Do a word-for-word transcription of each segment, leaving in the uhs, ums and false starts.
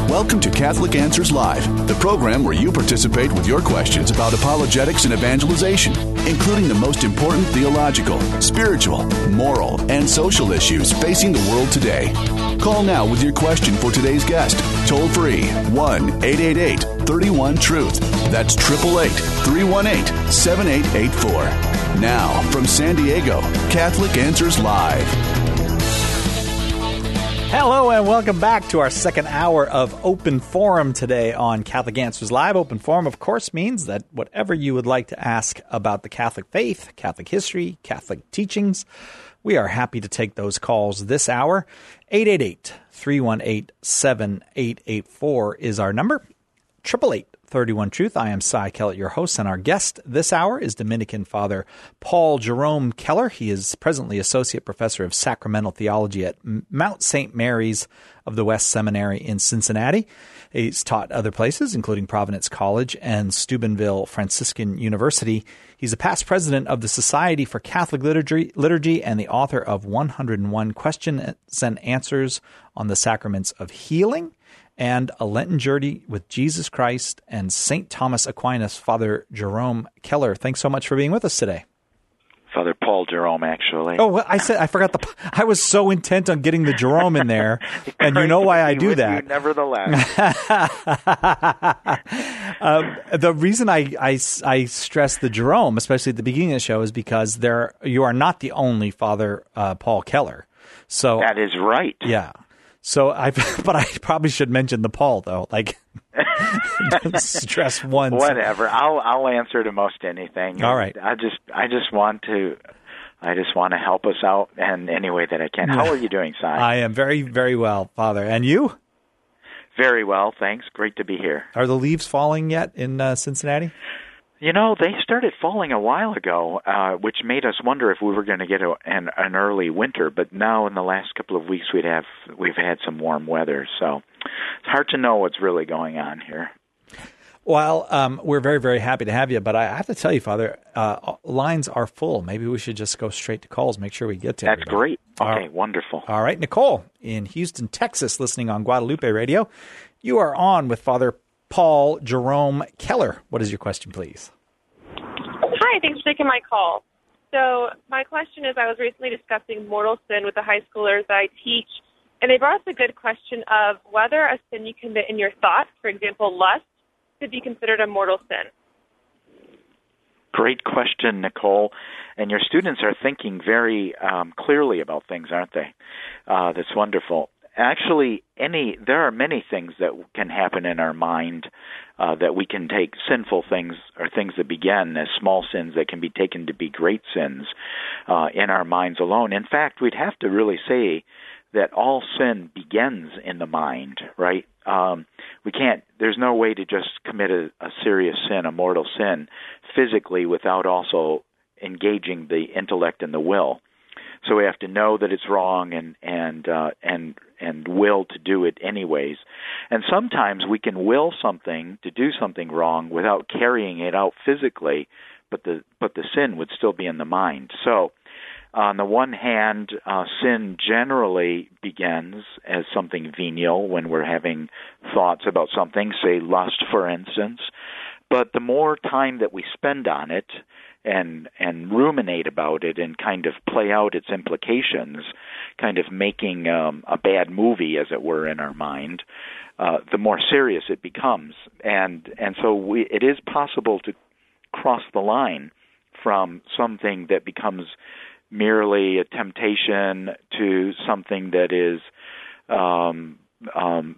Welcome to Catholic Answers Live, the program where you participate with your questions about apologetics and evangelization, including the most important theological, spiritual, moral, and social issues facing the world today. Call now with your question for today's guest. Toll free, one eight eight eight, three one, truth. That's eight eight eight, three one eight, seven eight eight four. Now, from San Diego, Catholic Answers Live. Hello and welcome back to our second hour of Open Forum today on Catholic Answers Live. Open Forum, of course, means that whatever you would like to ask about the Catholic faith, Catholic history, Catholic teachings, we are happy to take those calls this hour. eight eight eight, three one eight, seven eight eight four is our number. eight eight eight, three one, truth. I am Cy Kellett, your host, and our guest this hour is Dominican Father Paul Jerome Keller. He is presently Associate Professor of Sacramental Theology at Mount Saint Mary's of the West Seminary in Cincinnati. He's taught other places, including Providence College and Steubenville Franciscan University. He's a past president of the Society for Catholic Liturgy, Liturgy and the author of one hundred one Questions and Answers on the Sacraments of Healing and A Lenten Journey with Jesus Christ and Saint Thomas Aquinas. Father Jerome Keller, thanks so much for being with us today. Father Paul Jerome, actually. Oh, well, I said I forgot the. I was so intent on getting the Jerome in there, and you know why I do that. You, nevertheless, um, the reason I, I, I stress the Jerome, especially at the beginning of the show, is because there you are not the only Father uh, Paul Keller. So that is right. Yeah. So I, but I probably should mention the Paul though. Like, stress one. Whatever. I'll I'll answer to most anything. All right. I just I just want to I just want to help us out in any way that I can. How are you doing, Si? I am very very well, Father. And you? Very well, thanks. Great to be here. Are the leaves falling yet in uh, Cincinnati? You know, they started falling a while ago, uh, which made us wonder if we were going to get a, an, an early winter. But now, in the last couple of weeks, we'd have we've had some warm weather, so it's hard to know what's really going on here. Well, um, we're very, very happy to have you. But I have to tell you, Father, uh, lines are full. Maybe we should just go straight to calls. Make sure we get to. That's everybody. great. Okay, All right. Wonderful. All right, Nicole in Houston, Texas, listening on Guadalupe Radio. You are on with Father Paul Jerome Keller. What is your question, please? Hi, thanks for taking my call. So my question is, I was recently discussing mortal sin with the high schoolers that I teach, and they brought up a good question of whether a sin you commit in your thoughts, for example, lust, could be considered a mortal sin. Great question, Nicole. And your students are thinking very um, clearly about things, aren't they? Uh, that's wonderful. Actually, any there are many things that can happen in our mind uh, that we can take sinful things or things that begin as small sins that can be taken to be great sins uh, in our minds alone. In fact, we'd have to really say that all sin begins in the mind, right? Um, we can't. There's no way to just commit a, a serious sin, a mortal sin, physically without also engaging the intellect and the will. So we have to know that it's wrong and and uh, and and will to do it anyways. And sometimes we can will something to do something wrong without carrying it out physically, but the but the sin would still be in the mind. So on the one hand, uh, sin generally begins as something venial when we're having thoughts about something, say lust, for instance. But the more time that we spend on it, and and ruminate about it and kind of play out its implications, kind of making um, a bad movie, as it were, in our mind, uh, the more serious it becomes. And and so we, it is possible to cross the line from something that becomes merely a temptation to something that is um, um,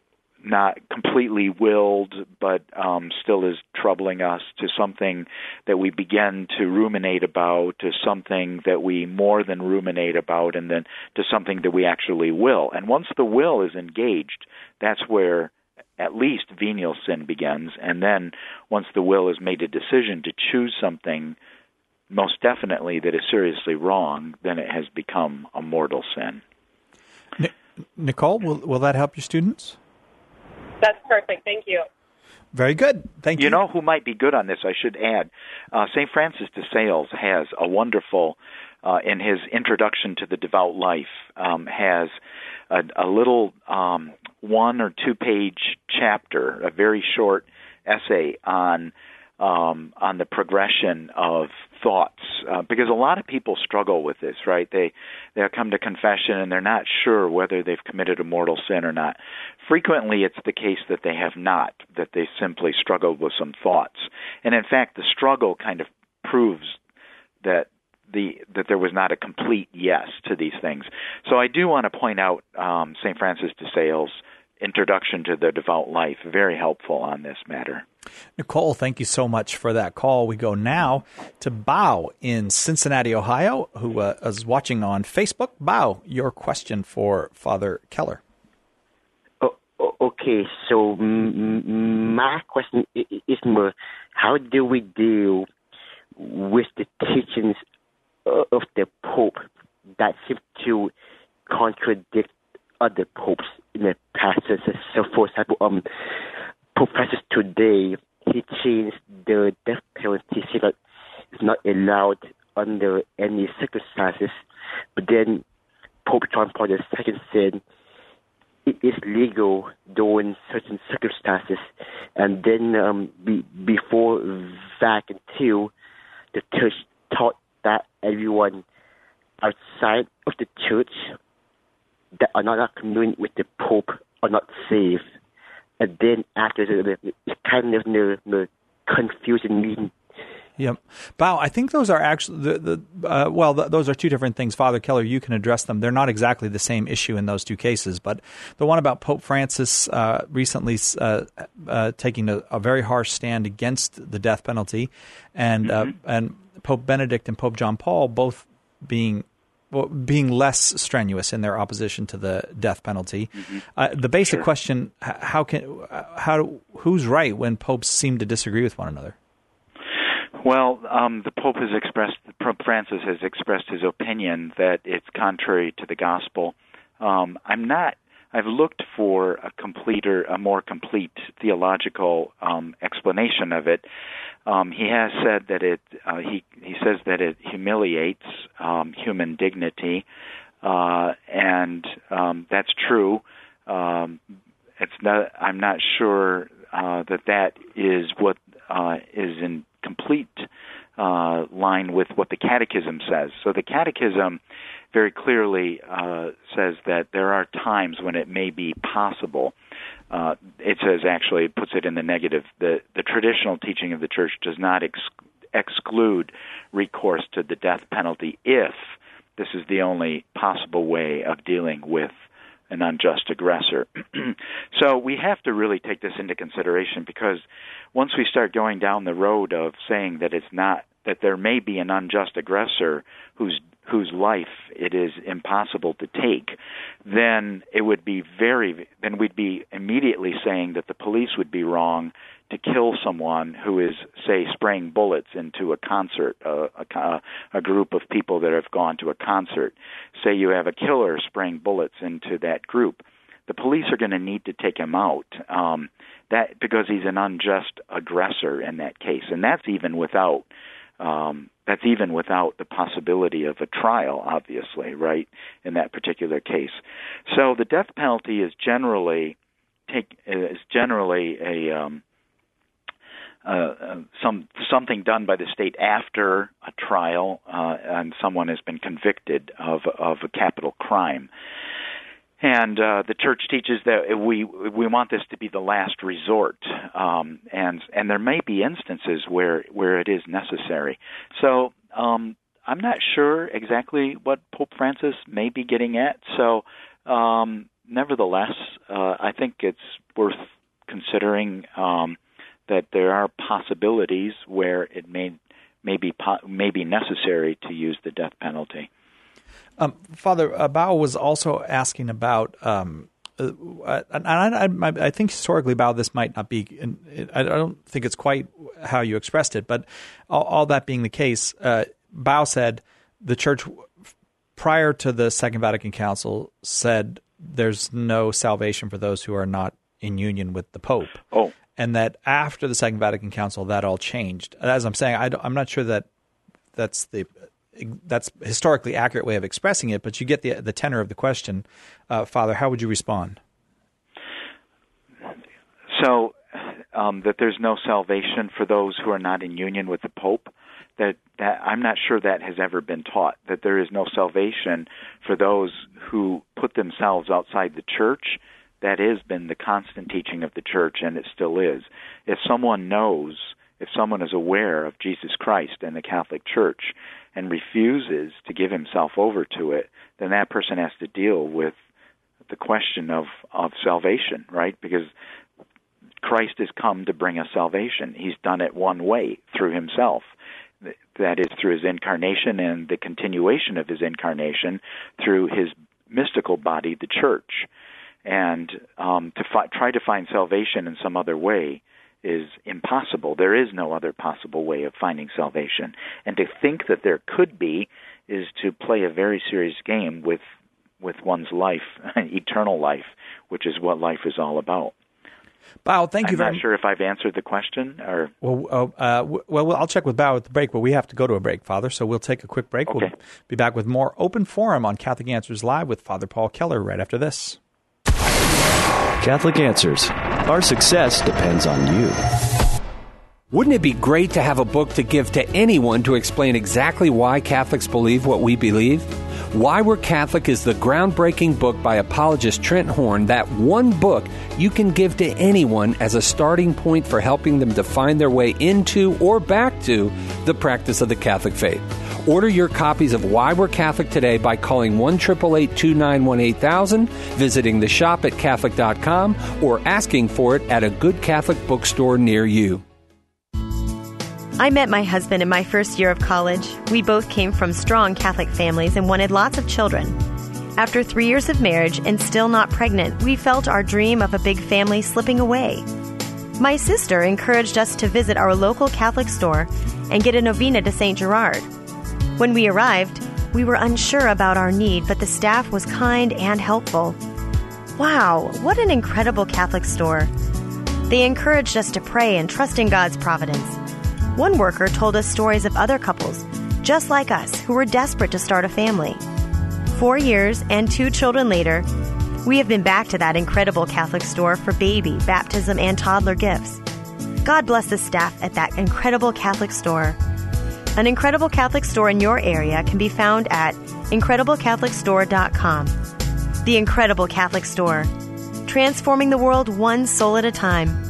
not completely willed, but um, still is troubling us, to something that we begin to ruminate about, to something that we more than ruminate about, and then to something that we actually will. And once the will is engaged, that's where at least venial sin begins. And then once the will has made a decision to choose something most definitely that is seriously wrong, then it has become a mortal sin. N- Nicole, will, will that help your students? That's perfect. Thank you. Very good. Thank you. You know who might be good on this, I should add? Uh, Saint Francis de Sales has a wonderful, uh, in his Introduction to the Devout Life, um, has a, a little um, one or two page chapter, a very short essay on um, on the progression of thoughts, uh, because a lot of people struggle with this, right? They they'll come to confession and they're not sure whether they've committed a mortal sin or not. Frequently, it's the case that they have not, that they simply struggled with some thoughts, and in fact, the struggle kind of proves that the that there was not a complete yes to these things. So I do want to point out um, Saint Francis de Sales' Introduction to the Devout Life, very helpful on this matter. Nicole, thank you so much for that call. We go now to Bao in Cincinnati, Ohio, who uh, is watching on Facebook. Bao, your question for Father Keller. Oh, okay, so m- my question is more, how do we deal with the teachings of the Pope that seem to contradict other popes in the past? So, for example, um, Pope Francis today, he changed the death penalty, so that it's not allowed under any circumstances. But then Pope John Paul the Second said it is legal during certain circumstances. And then um, be, before Vatican Two, the Church taught that everyone outside of the Church that are not communing with the Pope are not saved. And then after the, it's kind of the, the confusion meeting. Yep. Bao, I think those are actually, the, the uh, well, the, those are two different things. Father Keller, you can address them. They're not exactly the same issue in those two cases, but the one about Pope Francis uh, recently uh, uh, taking a, a very harsh stand against the death penalty, and mm-hmm. uh, and Pope Benedict and Pope John Paul both being well, being less strenuous in their opposition to the death penalty. Mm-hmm. Uh, the basic sure. question: how can how who's right when popes seem to disagree with one another? Well, um, the Pope has expressed, Pope Francis has expressed his opinion that it's contrary to the gospel. Um, I'm not. I've looked for a completer, a more complete theological um, explanation of it. Um, he has said that it. Uh, he he says that it humiliates um, human dignity, uh, and um, that's true. Um, it's not. I'm not sure uh, that that is what uh, is in complete uh, line with what the Catechism says. So the Catechism very clearly uh, says that there are times when it may be possible. Uh, it says, actually, it puts it in the negative. The, the traditional teaching of the Church does not ex- exclude recourse to the death penalty if this is the only possible way of dealing with an unjust aggressor. So we have to really take this into consideration, because once we start going down the road of saying that it's not, that there may be an unjust aggressor whose whose life it is impossible to take, then it would be very, then we'd be immediately saying that the police would be wrong to kill someone who is, say, spraying bullets into a concert, uh, a, a group of people that have gone to a concert. Say you have a killer spraying bullets into that group. The police are going to need to take him out um, that because he's an unjust aggressor in that case, and that's even without um, that's even without the possibility of a trial, obviously, right, in that particular case. So the death penalty is generally take is generally a um, Uh, some something done by the state after a trial uh, and someone has been convicted of of a capital crime. And uh, the Church teaches that we we want this to be the last resort, um, and and there may be instances where where it is necessary. So um, I'm not sure exactly what Pope Francis may be getting at. So um, nevertheless, uh, I think it's worth considering. Um, that there are possibilities where it may may be, po- may be necessary to use the death penalty. Um, Father uh, Bao was also asking about, um, uh, and I, I, I think historically, Bao, this might not be, I don't think it's quite how you expressed it, but all, all that being the case, uh, Bao said the Church, prior to the Second Vatican Council, said there's no salvation for those who are not in union with the Pope. Oh. And that after the Second Vatican Council, that all changed. As I'm saying, I I'm not sure that that's the that's a historically accurate way of expressing it, but you get the the tenor of the question. Uh, Father, how would you respond? So, um, that there's no salvation for those who are not in union with the Pope. That, that I'm not sure that has ever been taught, that there is no salvation for those who put themselves outside the church. That has been the constant teaching of the church, and it still is. If someone knows, if someone is aware of Jesus Christ and the Catholic Church and refuses to give himself over to it, then that person has to deal with the question of, of salvation, right? Because Christ has come to bring us salvation. He's done it one way, through himself. That is through his incarnation and the continuation of his incarnation through his mystical body, the church. And um, to fi- try to find salvation in some other way is impossible. There is no other possible way of finding salvation. And to think that there could be is to play a very serious game with with one's life, eternal life, which is what life is all about. Bao, thank you I'm very not much. sure if I've answered the question. Or Well, uh, uh, w- well, I'll check with Bao at the break, but we have to go to a break, Father, so we'll take a quick break. Okay. We'll be back with more Open Forum on Catholic Answers Live with Father Paul Keller right after this. Catholic Answers. Our success depends on you. Wouldn't it be great to have a book to give to anyone to explain exactly why Catholics believe what we believe? Why We're Catholic is the groundbreaking book by apologist Trent Horn, that one book you can give to anyone as a starting point for helping them to find their way into or back to the practice of the Catholic faith. Order your copies of Why We're Catholic today by calling one eight eight eight, two nine one, eight thousand, visiting the shop at Catholic dot com, or asking for it at a good Catholic bookstore near you. I met my husband in my first year of college. We both came from strong Catholic families and wanted lots of children. After three years of marriage and still not pregnant, we felt our dream of a big family slipping away. My sister encouraged us to visit our local Catholic store and get a novena to Saint Gerard. When we arrived, we were unsure about our need, but the staff was kind and helpful. Wow, what an incredible Catholic store. They encouraged us to pray and trust in God's providence. One worker told us stories of other couples, just like us, who were desperate to start a family. Four years and two children later, we have been back to that incredible Catholic store for baby, baptism, and toddler gifts. God bless the staff at that incredible Catholic store. An incredible Catholic store in your area can be found at incredible catholic store dot com. The Incredible Catholic Store, transforming the world one soul at a time.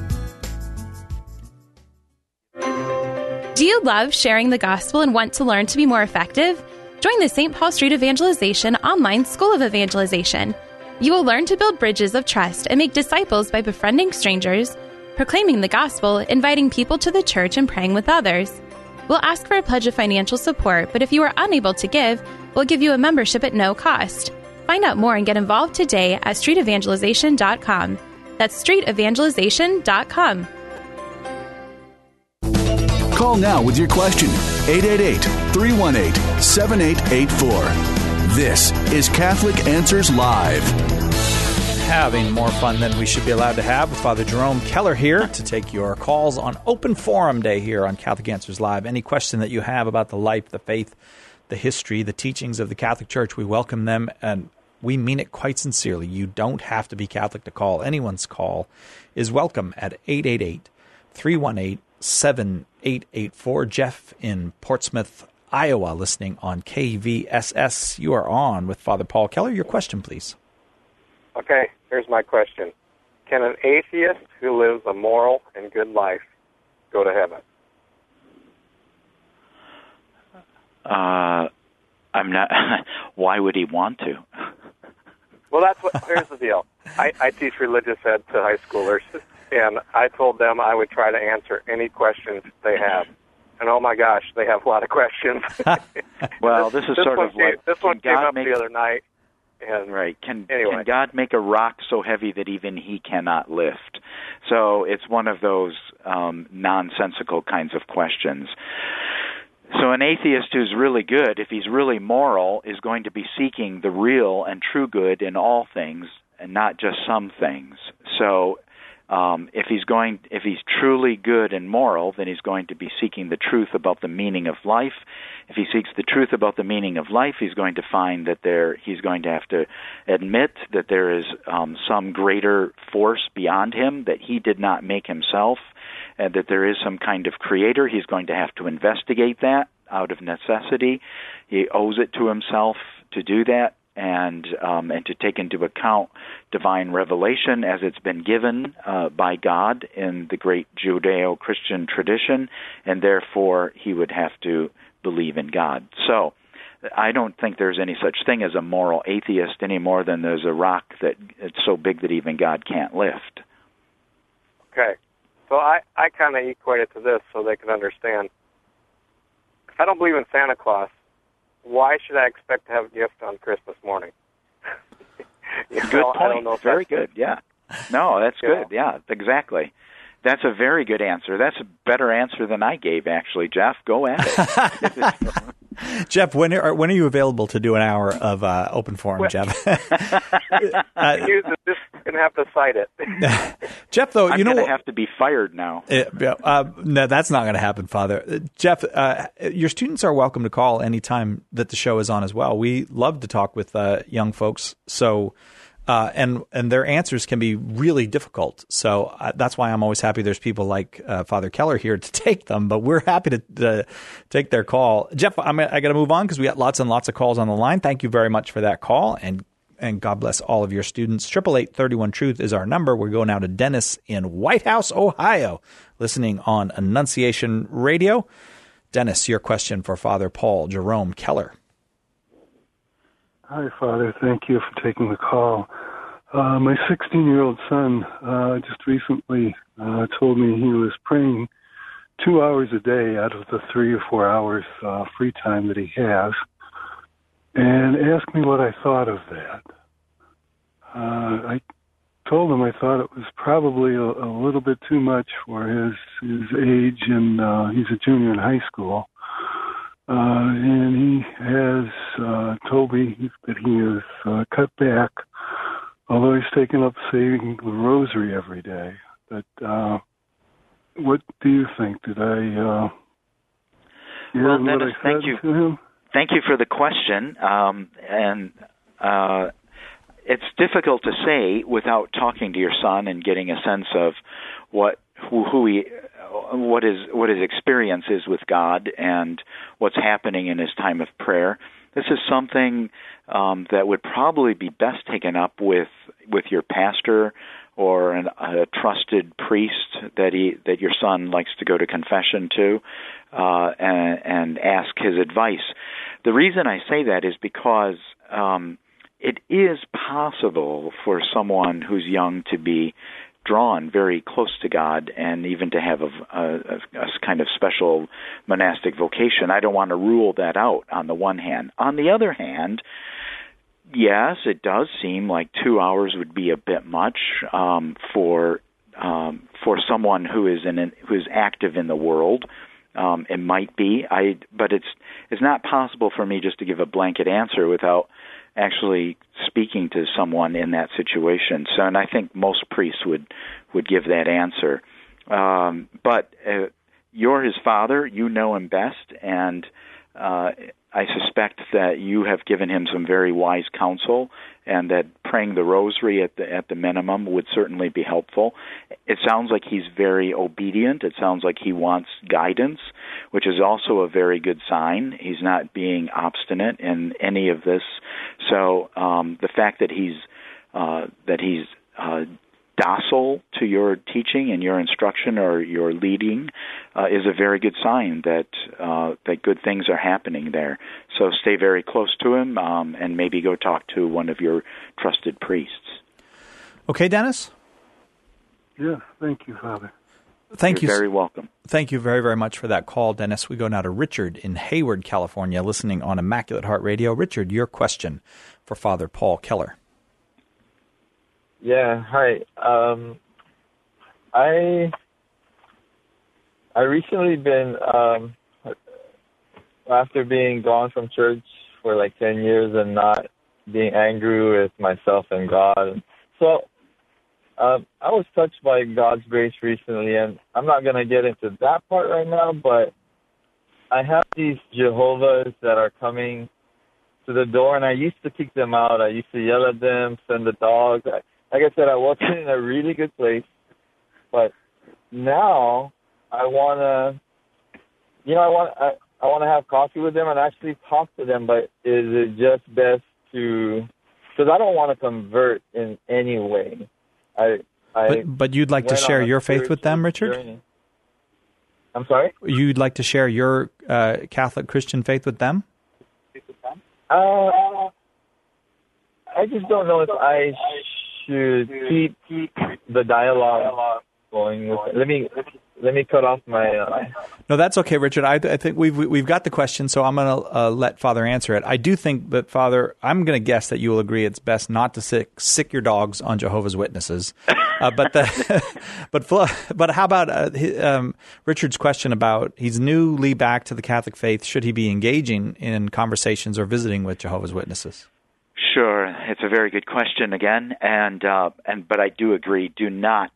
Do you love sharing the gospel and want to learn to be more effective? Join the Saint Paul Street Evangelization online School of Evangelization. You will learn to build bridges of trust and make disciples by befriending strangers, proclaiming the gospel, inviting people to the church, and praying with others. We'll ask for a pledge of financial support, but if you are unable to give, we'll give you a membership at no cost. Find out more and get involved today at street evangelization dot com. That's street evangelization dot com. Call now with your question, eight eight eight, three one eight, seven eight eight four. This is Catholic Answers Live. Having more fun than we should be allowed to have with Father Jerome Keller here to take your calls on Open Forum Day here on Catholic Answers Live. Any question that you have about the life, the faith, the history, the teachings of the Catholic Church, we welcome them, and we mean it quite sincerely. You don't have to be Catholic to call. Anyone's call is welcome at eight eight eight, three one eight, seven eight eight four. Jeff in Portsmouth, Iowa, listening on K V S S. You are on with Father Paul Keller. Your question, please. Okay, here's my question. Can an atheist who lives a moral and good life go to heaven? Uh, I'm not. Why would he want to? Well, that's what. Here's the deal. I, I teach religious ed to high schoolers, and I told them I would try to answer any questions they have. And oh my gosh, they have a lot of questions. Well, this is this sort one of came, like this one came God up make, the other night. And right? Can anyway. can God make a rock so heavy that even He cannot lift? So it's one of those um, nonsensical kinds of questions. So an atheist who's really good, if he's really moral, is going to be seeking the real and true good in all things and not just some things. So Um, if he's going, if he's truly good and moral, then he's going to be seeking the truth about the meaning of life. If he seeks the truth about the meaning of life, he's going to find that there, he's going to have to admit that there is um, some greater force beyond him that he did not make himself, and that there is some kind of creator. He's going to have to investigate that out of necessity. He owes it to himself to do that. And um, and to take into account divine revelation as it's been given uh, by God in the great Judeo-Christian tradition, and therefore he would have to believe in God. So I don't think there's any such thing as a moral atheist any more than there's a rock that it's so big that even God can't lift. Okay. So I, I kind of equate it to this so they can understand. If I don't believe in Santa Claus, why should I expect to have a gift on Christmas morning? you Good know, point. I don't know if very that's good, yeah. No, that's yeah. good, yeah, exactly. That's a very good answer. That's a better answer than I gave, actually, Jeff. Go at it. Jeff, when are, when are you available to do an hour of uh, open forum, well, Jeff? uh, use it. Just going to have to cite it. Jeff, though, I'm you know, I'm going to have to be fired now. Uh, uh, no, that's not going to happen, Father. Uh, Jeff, uh, your students are welcome to call anytime that the show is on as well. We love to talk with uh, young folks, so uh, and and their answers can be really difficult. So uh, that's why I'm always happy there's people like uh, Father Keller here to take them. But we're happy to, to take their call. Jeff, I'm, I got to move on because we got lots and lots of calls on the line. Thank you very much for that call, and and God bless all of your students. Triple eight thirty one truth is our number. We're going now to Dennis in White House, Ohio, listening on Annunciation Radio. Dennis, your question for Father Paul Jerome Keller. Hi, Father. Thank you for taking the call. Uh, my sixteen-year-old son uh, just recently uh, told me he was praying two hours a day out of the three or four hours uh, free time that he has, and asked me what I thought of that. Uh, I told him I thought it was probably a, a little bit too much for his, his age, and uh, he's a junior in high school. Uh, and he has uh, told me that he has uh, cut back, although he's taken up saying the rosary every day. But uh, what do you think? Did I uh, hear well, what Dennis, I said thank you. to him? Thank you for the question. Um, and uh, it's difficult to say without talking to your son and getting a sense of what who, who he. what his what his experience is with God and what's happening in his time of prayer. This is something um, that would probably be best taken up with with your pastor or an, a trusted priest that he that your son likes to go to confession to, uh, and, and ask his advice. The reason I say that is because um, it is possible for someone who's young to be drawn very close to God and even to have a, a, a kind of special monastic vocation. I don't want to rule that out on the one hand. On the other hand, yes, it does seem like two hours would be a bit much um, for um, for someone who is in who is active in the world. Um, it might be, I, but it's it's not possible for me just to give a blanket answer without actually speaking to someone in that situation. So, and I think most priests would, would give that answer. Um, but uh, you're his father, you know him best, and uh, I suspect that you have given him some very wise counsel, and that praying the rosary at the at the minimum would certainly be helpful. It sounds like he's very obedient. It sounds like he wants guidance, which is also a very good sign. He's not being obstinate in any of this. So um, the fact that he's uh, that he's uh, docile to your teaching and your instruction or your leading uh, is a very good sign that uh, that good things are happening there. So stay very close to him um, and maybe go talk to one of your trusted priests. Okay, Dennis? Yes, thank you, Father. Thank You're you. very welcome. Thank you very, very much for that call, Dennis. We go now to Richard in Hayward, California, listening on Immaculate Heart Radio. Richard, your question for Father Paul Keller. Yeah, hi. Um, I I recently been um, after being gone from church for like ten years and not being angry with myself and God. So uh, I was touched by God's grace recently, and I'm not going to get into that part right now, but I have these Jehovah's that are coming to the door, and I used to kick them out. I used to yell at them, send the dogs. I, like I said, I wasn't in a really good place, but now I want to, you know, I want I, I want to have coffee with them and actually talk to them, but is it just best to, because I don't want to convert in any way. I, I but, but you'd like to share your faith with them, Richard? Journey. I'm sorry? You'd like to share your uh, Catholic Christian faith with them? Uh, I just don't know if I should keep the dialogue going. With, let me let me cut off my. Uh, no, that's okay, Richard. I, I think we've we've got the question, so I'm going to uh, let Father answer it. I do think that, Father, I'm going to guess that you will agree it's best not to sick sick your dogs on Jehovah's Witnesses. Uh, but the, but but how about uh, um, Richard's question about he's newly back to the Catholic faith? Should he be engaging in conversations or visiting with Jehovah's Witnesses? Sure, it's a very good question again, and uh, and but I do agree. Do not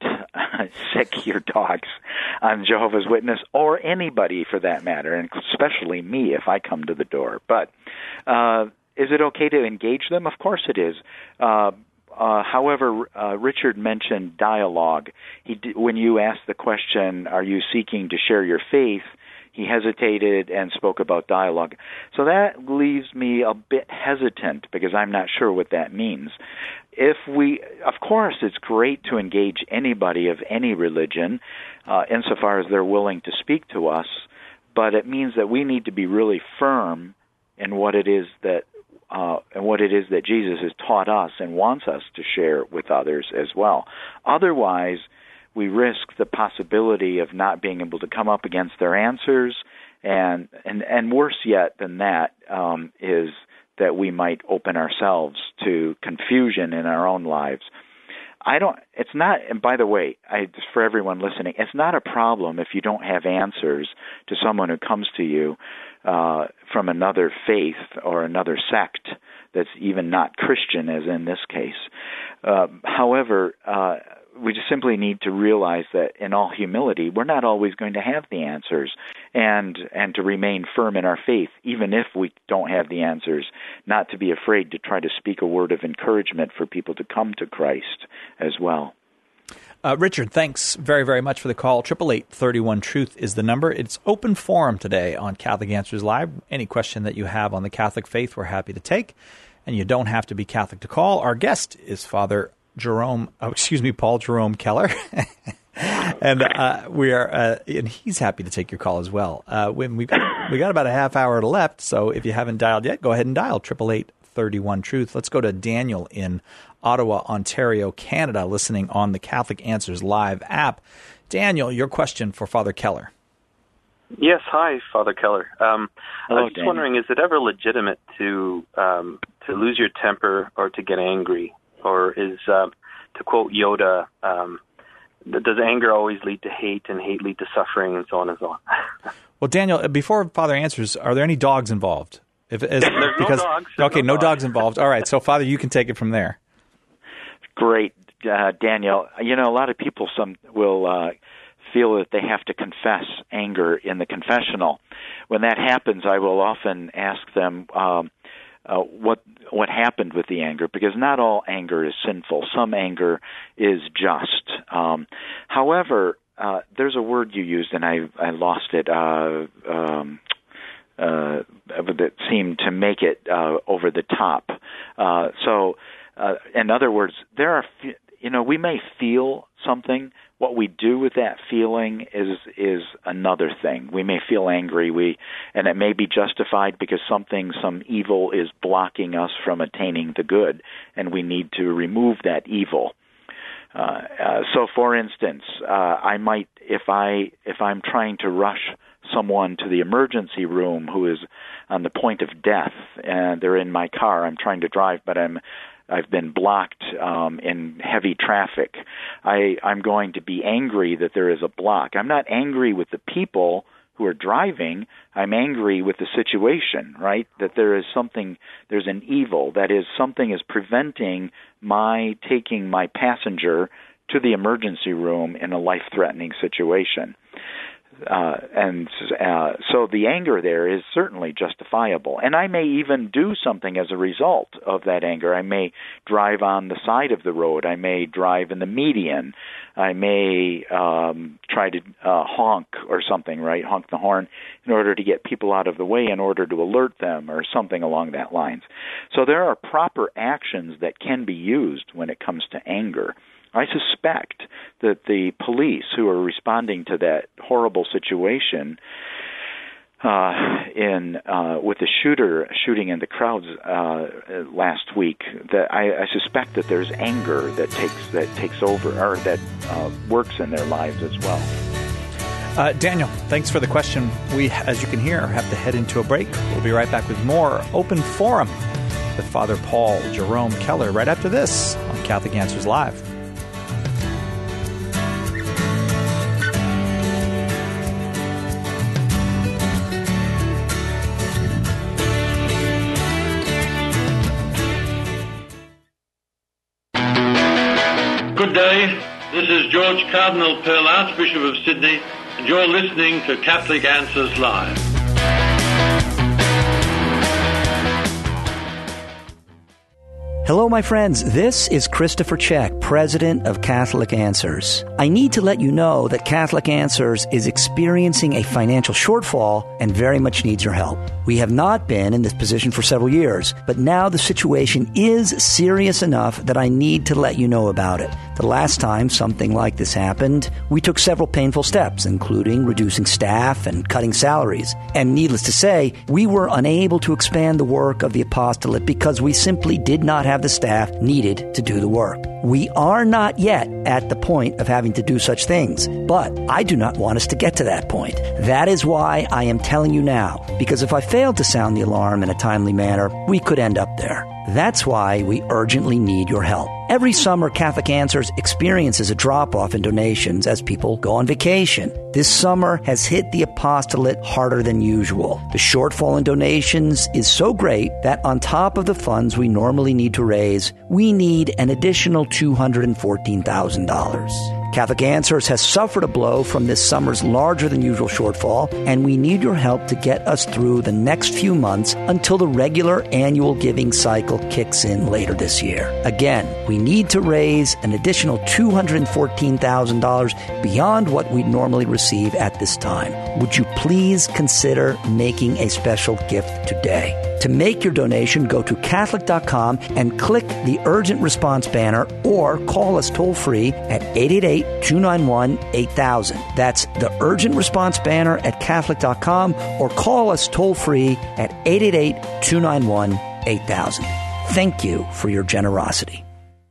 sick your dogs on Jehovah's Witness or anybody for that matter, and especially me if I come to the door. But uh, is it okay to engage them? Of course it is. Uh, Uh, however, uh, Richard mentioned dialogue. He d- when you asked the question, are you seeking to share your faith, he hesitated and spoke about dialogue. So that leaves me a bit hesitant because I'm not sure what that means. If we, of course, it's great to engage anybody of any religion uh, insofar as they're willing to speak to us, but it means that we need to be really firm in what it is that Uh, and what it is that Jesus has taught us and wants us to share with others as well. Otherwise, we risk the possibility of not being able to come up against their answers, and and, and worse yet than that um, is that we might open ourselves to confusion in our own lives. I don't. It's not. And by the way, I, for everyone listening, it's not a problem if you don't have answers to someone who comes to you uh, from another faith or another sect that's even not Christian, as in this case. Uh, however, uh, we just simply need to realize that in all humility, we're not always going to have the answers, and and to remain firm in our faith, even if we don't have the answers, not to be afraid to try to speak a word of encouragement for people to come to Christ as well. Uh, Richard, thanks very, very much for the call. eight eight eight, three one, truth is the number. It's open forum today on Catholic Answers Live. Any question that you have on the Catholic faith, we're happy to take, and you don't have to be Catholic to call. Our guest is Father Jerome, oh, excuse me, Paul Jerome Keller, and uh, we are, uh, and he's happy to take your call as well. Uh, when we got we got about a half hour left, so if you haven't dialed yet, go ahead and dial eight eight eight, three one, truth. Let's go to Daniel in Ottawa, Ontario, Canada, listening on the Catholic Answers Live app. Daniel, your question for Father Keller. Yes, hi, Father Keller. Um, Hello, I was just Daniel. wondering, is it ever legitimate to um, to lose your temper or to get angry? Or is, uh, to quote Yoda, um, does anger always lead to hate and hate lead to suffering and so on and so on? Well, Daniel, before Father answers, are there any dogs involved? If, as, There's because, no dogs. There's okay, no no dogs. dogs involved. All right, so Father, you can take it from there. Great, uh, Daniel. You know, a lot of people some will uh, feel that they have to confess anger in the confessional. When that happens, I will often ask them um, uh, what what happened with the anger, because not all anger is sinful. Some anger is just. Um, however, uh, there's a word you used, and I I lost it. Uh, um, uh, that seemed to make it uh, over the top. Uh, so. Uh, in other words, there are, you know, we may feel something. What we do with that feeling is is another thing. We may feel angry, we, and it may be justified because something, some evil is blocking us from attaining the good, and we need to remove that evil. Uh, uh, so, for instance, uh, I might, if I if I'm trying to rush someone to the emergency room who is on the point of death, and they're in my car, I'm trying to drive, but I'm I've been blocked um, in heavy traffic. I, I'm going to be angry that there is a block. I'm not angry with the people who are driving. I'm angry with the situation, right? That there is something, there's an evil. That is, something is preventing my taking my passenger to the emergency room in a life-threatening situation. Uh, and uh, so the anger there is certainly justifiable. And I may even do something as a result of that anger. I may drive on the side of the road. I may drive in the median. I may um, try to uh, honk or something, right, honk the horn in order to get people out of the way in order to alert them or something along that lines. So there are proper actions that can be used when it comes to anger. I suspect that the police who are responding to that horrible situation uh, in uh, with the shooter shooting in the crowds uh, last week, that I, I suspect that there's anger that takes that takes over or that uh, works in their lives as well. Uh, Daniel, thanks for the question. We, as you can hear, have to head into a break. We'll be right back with more Open Forum with Father Paul Jerome Keller right after this on Catholic Answers Live. Good day. This is George Cardinal Pell, Archbishop of Sydney, and you're listening to Catholic Answers Live. Hello, my friends. This is Christopher Check, President of Catholic Answers. I need to let you know that Catholic Answers is experiencing a financial shortfall and very much needs your help. We have not been in this position for several years, but now the situation is serious enough that I need to let you know about it. The last time something like this happened, we took several painful steps, including reducing staff and cutting salaries. And needless to say, we were unable to expand the work of the apostolate because we simply did not have the staff needed to do the work. We are not yet at the point of having to do such things, but I do not want us to get to that point. That is why I am telling you now, because if I failed to sound the alarm in a timely manner, we could end up there. That's why we urgently need your help. Every summer, Catholic Answers experiences a drop-off in donations as people go on vacation. This summer has hit the apostolate harder than usual. The shortfall in donations is so great that on top of the funds we normally need to raise, we need an additional two hundred fourteen thousand dollars. Catholic Answers has suffered a blow from this summer's larger-than-usual shortfall, and we need your help to get us through the next few months until the regular annual giving cycle kicks in later this year. Again, we need to raise an additional two hundred fourteen thousand dollars beyond what we normally receive at this time. Would you please consider making a special gift today? To make your donation, go to Catholic dot com and click the Urgent Response banner or call us toll-free at eight eight eight, two nine one, eight thousand. That's the Urgent Response banner at Catholic dot com or call us toll-free at eight eight eight, two nine one, eight thousand. Thank you for your generosity.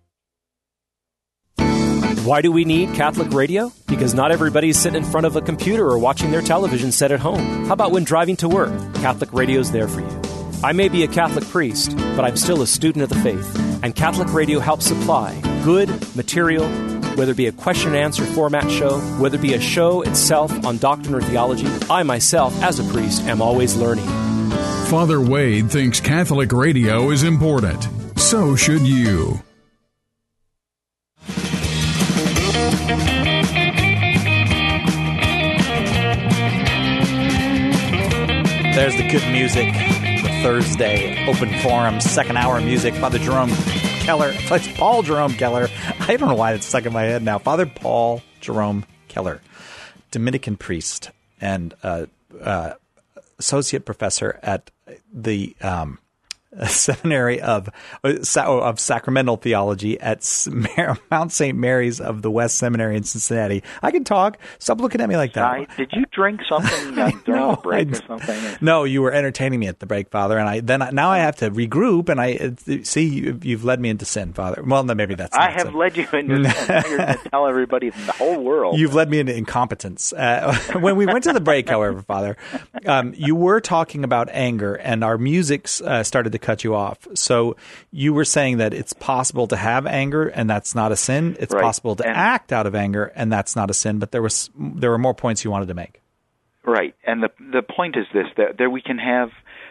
Why do we need Catholic radio? Because not everybody's sitting in front of a computer or watching their television set at home. How about when driving to work? Catholic radio's there for you. I may be a Catholic priest, but I'm still a student of the faith, and Catholic radio helps supply good material, whether it be a question and answer format show, whether it be a show itself on doctrine or theology. I myself, as a priest, am always learning. Father Wade thinks Catholic radio is important. So should you. There's the good music. Thursday Open Forum, second hour music. Father Jerome Keller. It's Paul Jerome Keller. I don't know why it's stuck in my head now. Father Paul Jerome Keller, Dominican priest and uh, uh, associate professor at the um, Seminary of of Sacramental Theology at Mount Saint Mary's of the West Seminary in Cincinnati. I can talk. Stop looking at me like that. I, did you drink something uh, during no, the break I, or something? No, you were entertaining me at the break, Father, and I then I, now I have to regroup. And I see you, you've led me into sin, Father. Well, then maybe that's. I not have sin. led you into sin. You're going to tell everybody in the whole world. You've led me into incompetence. Uh, when we went to the break, however, Father, um, you were talking about anger, and our music uh, started to cut you off. So you were saying that it's possible to have anger and that's not a sin. It's right. possible to and, act out of anger and that's not a sin. But there was there were more points you wanted to make. Right, and the the point is this: that there we can have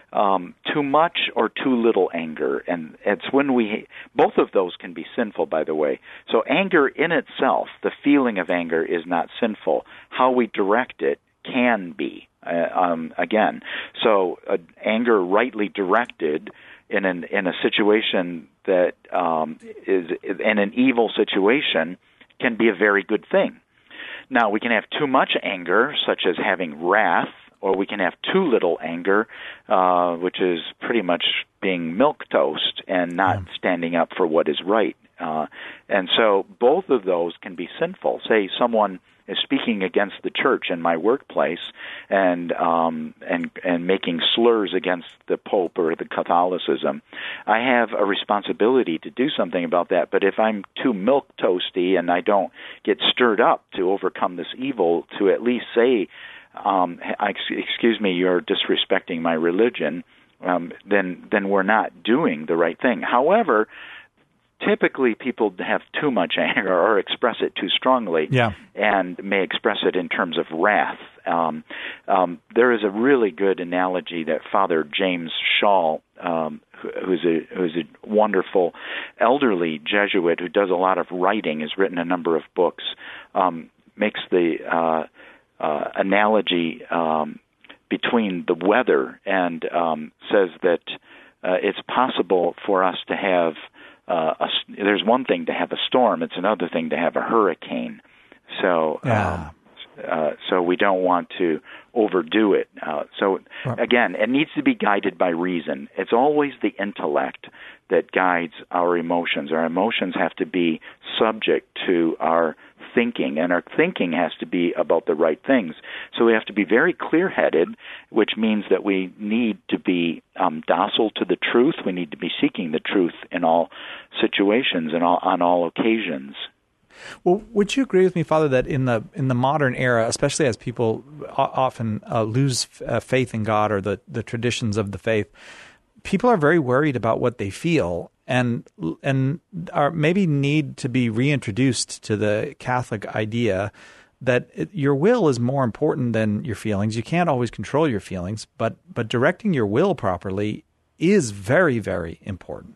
um, too much or too little anger. And it's when we, both of those can be sinful, by the way. So anger in itself, the feeling of anger, is not sinful. How we direct it can be, uh, um, again. So uh, anger rightly directed in an in a situation that um, is in an evil situation can be a very good thing. Now, we can have too much anger, such as having wrath, or we can have too little anger, uh, which is pretty much being milquetoast and not yeah. standing up for what is right. Uh, and so both of those can be sinful. Say someone is speaking against the church in my workplace and um, and and making slurs against the Pope or the Catholicism. I have a responsibility to do something about that. But if I'm too milquetoasty and I don't get stirred up to overcome this evil, to at least say, um, excuse me, you're disrespecting my religion, um, then then we're not doing the right thing. However, typically people have too much anger or express it too strongly yeah. and may express it in terms of wrath. Um, um, there is a really good analogy that Father James Shaw, um, who, who's, a, who's a wonderful elderly Jesuit who does a lot of writing, has written a number of books, um, makes the uh, uh, analogy um, between the weather and um, says that uh, it's possible for us to have Uh, a, there's one thing to have a storm; it's another thing to have a hurricane. So, yeah. um, uh, so we don't want to overdo it. Uh, so, again, it needs to be guided by reason. It's always the intellect that guides our emotions. Our emotions have to be subject to our thinking, and our thinking has to be about the right things. So we have to be very clear-headed, which means that we need to be um, docile to the truth. We need to be seeking the truth in all situations and all, on all occasions. Well, would you agree with me, Father, that in the in the modern era, especially as people often uh, lose uh, faith in God or the, the traditions of the faith, people are very worried about what they feel and and are maybe need to be reintroduced to the Catholic idea that it, your will is more important than your feelings. You can't always control your feelings, but but directing your will properly is very, very important.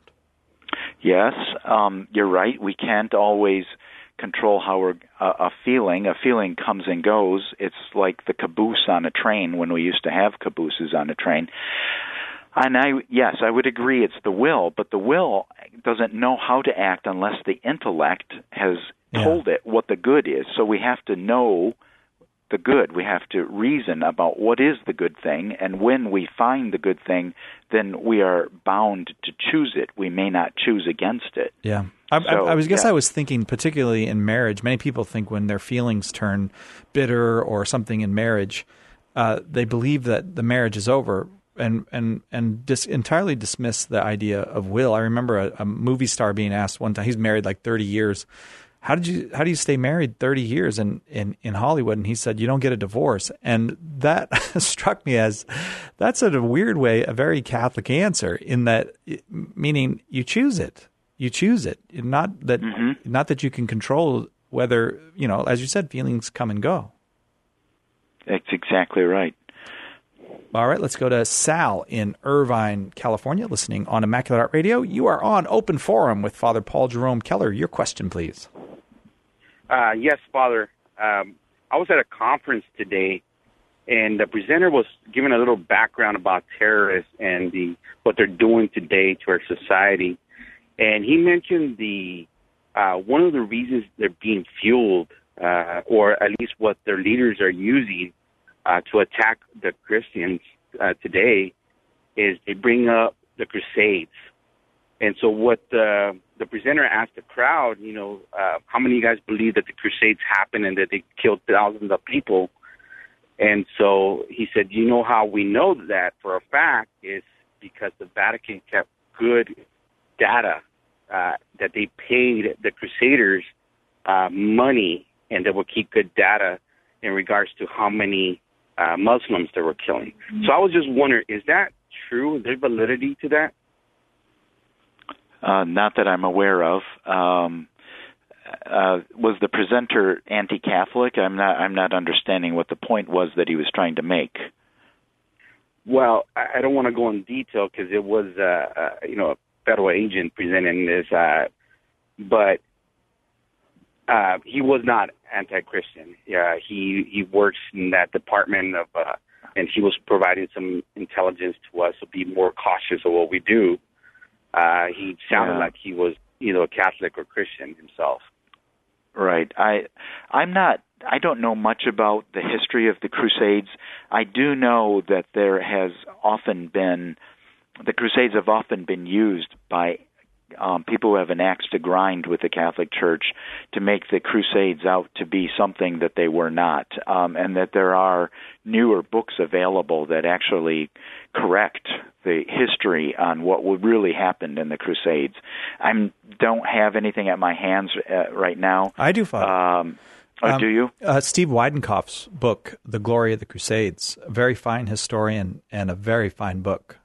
Yes, um, you're right. We can't always control how we're uh, a feeling. A feeling comes and goes. It's like the caboose on a train when we used to have cabooses on a train. And I, yes, I would agree it's the will, but the will doesn't know how to act unless the intellect has yeah. told it what the good is. So we have to know the good. We have to reason about what is the good thing, and when we find the good thing, then we are bound to choose it. We may not choose against it. Yeah. I, so, I, I was guess yeah. I was thinking particularly in marriage. Many people think when their feelings turn bitter or something in marriage, uh, they believe that the marriage is over and and and dis, entirely dismiss the idea of will. I remember a, a movie star being asked one time. He's married like thirty years. How did you? How do you stay married thirty years in, in, in Hollywood? And he said, you don't get a divorce. And that struck me as that's in a weird way a very Catholic answer. In that, meaning you choose it, you choose it, not that mm-hmm. not that you can control whether, you know, as you said, feelings come and go. That's exactly right. All right, let's go to Sal in Irvine, California, listening on Immaculate Heart Radio. You are on Open Forum with Father Paul Jerome Keller. Your question, please. Uh, yes, Father. Um, I was at a conference today, and the presenter was giving a little background about terrorists and the what they're doing today to our society. And he mentioned the uh, one of the reasons they're being fueled, uh, or at least what their leaders are using uh, to attack the Christians uh, today, is they bring up the Crusades. And so what the, the presenter asked the crowd, you know, uh, how many of you guys believe that the Crusades happened and that they killed thousands of people? And so he said, you know how we know that for a fact is because the Vatican kept good data, uh, that they paid the Crusaders uh, money, and they will keep good data in regards to how many uh, Muslims they were killing. Mm-hmm. So I was just wondering, is that true? Is there validity to that? Uh, not that I'm aware of. Um, uh, was the presenter anti-Catholic? I'm not. I'm not understanding what the point was that he was trying to make. well, I, I don't want to go in detail because it was, uh, uh, you know, a federal agent presenting this, uh, but uh, he was not anti-Christian. Yeah, he he works in that department of, uh, and he was providing some intelligence to us to be more cautious of what we do. Uh, he sounded Yeah. like he was either a Catholic or Christian himself. Right. I I'm not I don't know much about the history of the Crusades. I do know that there has often been the Crusades have often been used by um, people who have an axe to grind with the Catholic Church to make the Crusades out to be something that they were not, um, and that there are newer books available that actually correct the history on what would really happened in the Crusades. I don't have anything at my hands uh, right now. I do, Father. Um, oh, Um, do you? Uh, Steve Weidenkopf's book, The Glory of the Crusades, a very fine historian and a very fine book.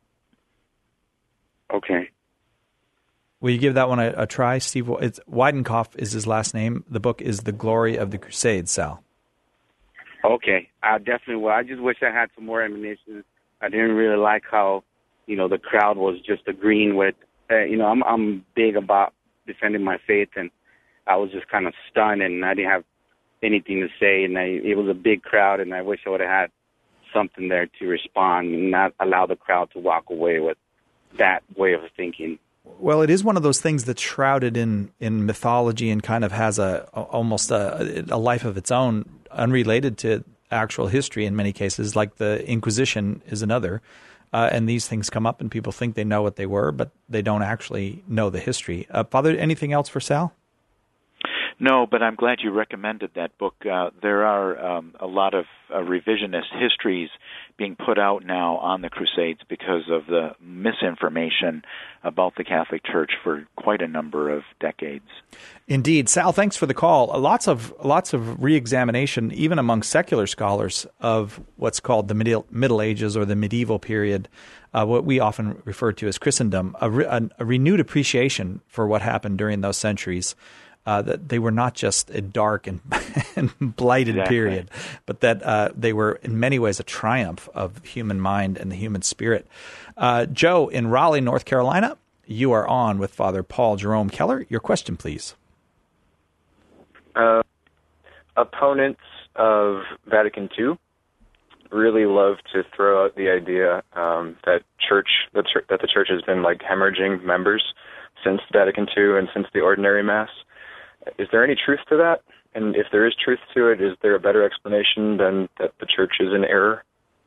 Okay. Will you give that one a, a try, Steve? It's, Weidenkopf is his last name. The book is The Glory of the Crusades, Sal. Okay, I definitely will. I just wish I had some more ammunition. I didn't really like how, you know, the crowd was just agreeing with, uh, you know, I'm I'm big about defending my faith, and I was just kind of stunned, and I didn't have anything to say, and I, it was a big crowd, and I wish I would have had something there to respond and not allow the crowd to walk away with that way of thinking. Well, it is one of those things that's shrouded in, in mythology and kind of has a, a almost a, a life of its own, unrelated to actual history in many cases, like the Inquisition is another. Uh, and these things come up and people think they know what they were, but they don't actually know the history. Uh, Father, anything else for Sal? No, but I'm glad you recommended that book. Uh, there are um, a lot of uh, revisionist histories being put out now on the Crusades because of the misinformation about the Catholic Church for quite a number of decades. Indeed. Sal, thanks for the call. Uh, lots of lots of re-examination, even among secular scholars, of what's called the Middle, Middle Ages or the medieval period, uh, what we often refer to as Christendom, a, re, a, a renewed appreciation for what happened during those centuries. Uh, that they were not just a dark and, and blighted Exactly. period, but that uh, they were in many ways a triumph of human mind and the human spirit. Uh, Joe, in Raleigh, North Carolina, you are on with Father Paul Jerome Keller. Your question, please. Uh, opponents of Vatican Two really love to throw out the idea um, that church that, ch- that the church has been like hemorrhaging members since Vatican Two and since the ordinary Mass. Is there any truth to that? And if there is truth to it, is there a better explanation than that the church is in error?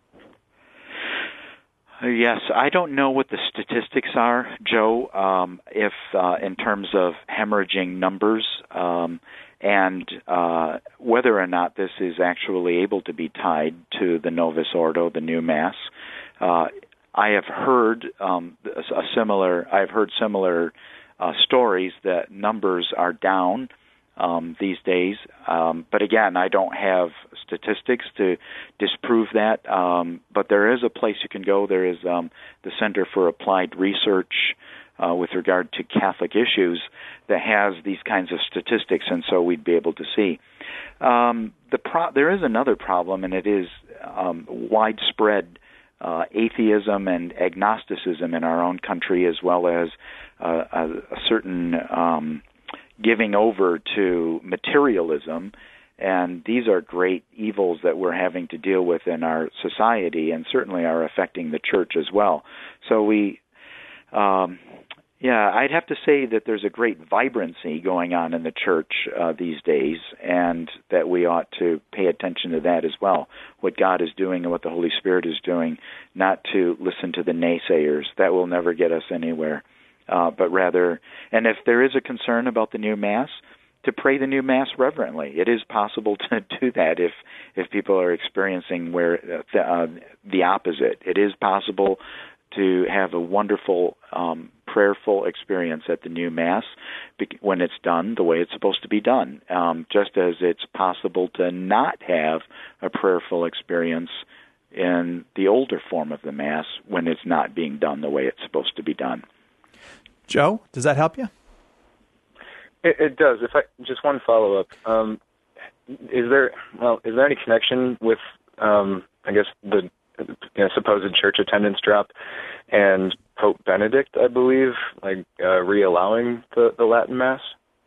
Yes, I don't know what the statistics are, Joe, um, if uh, in terms of hemorrhaging numbers, um, and uh, whether or not this is actually able to be tied to the Novus Ordo, the new Mass. Uh, I have heard um, a similar. I've heard similar. Uh, stories that numbers are down um, these days. Um, but again, I don't have statistics to disprove that. Um, but there is a place you can go. There is um, the Center for Applied Research uh, with regard to Catholic issues that has these kinds of statistics, and so we'd be able to see. Um, the pro- there is another problem, and it is um, widespread Uh, atheism and agnosticism in our own country, as well as uh, a, a certain um, giving over to materialism. And these are great evils that we're having to deal with in our society, and certainly are affecting the church as well. So we, um, yeah, I'd have to say that there's a great vibrancy going on in the church uh, these days, and that we ought to pay attention to that as well, what God is doing and what the Holy Spirit is doing, not to listen to the naysayers. That will never get us anywhere, uh, but rather, and if there is a concern about the new Mass, to pray the new Mass reverently. It is possible to do that if if people are experiencing where uh, the, uh, the opposite. It is possible to have a wonderful um, prayerful experience at the new Mass when it's done the way it's supposed to be done, um, just as it's possible to not have a prayerful experience in the older form of the Mass when it's not being done the way it's supposed to be done. Joe, does that help you? It, it does. If I just one follow up, um, is there well is there any connection with um, I guess the you know, supposed church attendance drop, and Pope Benedict, I believe, like uh, re-allowing the, the Latin Mass?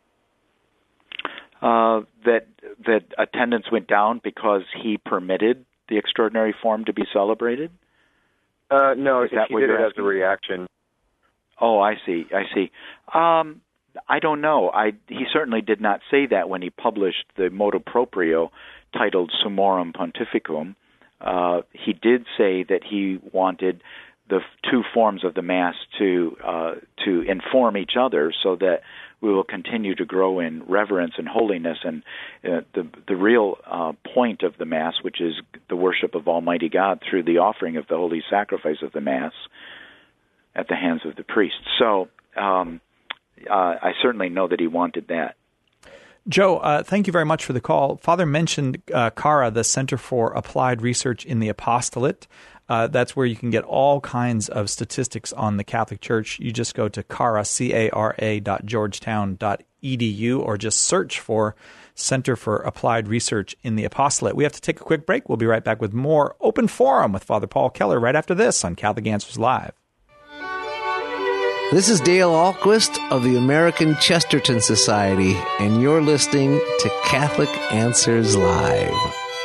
Uh, that that attendance went down because he permitted the extraordinary form to be celebrated? Uh, no, Is that he what did you're it as a asking? reaction. Oh, I see, I see. Um, I don't know. I he certainly did not say that when he published the motu proprio titled Summorum Pontificum. Uh, he did say that he wanted the two forms of the Mass to uh, to inform each other so that we will continue to grow in reverence and holiness, and uh, the the real uh, point of the Mass, which is the worship of Almighty God through the offering of the holy sacrifice of the Mass at the hands of the priest. So um, uh, I certainly know that he wanted that. Joe, uh, thank you very much for the call. Father mentioned uh, CARA, the Center for Applied Research in the Apostolate. Uh, that's where you can get all kinds of statistics on the Catholic Church. You just go to cara, C A R A dot georgetown dot E D U, or just search for Center for Applied Research in the Apostolate. We have to take a quick break. We'll be right back with more Open Forum with Father Paul Keller right after this on Catholic Answers Live. This is Dale Ahlquist of the American Chesterton Society, and you're listening to Catholic Answers Live.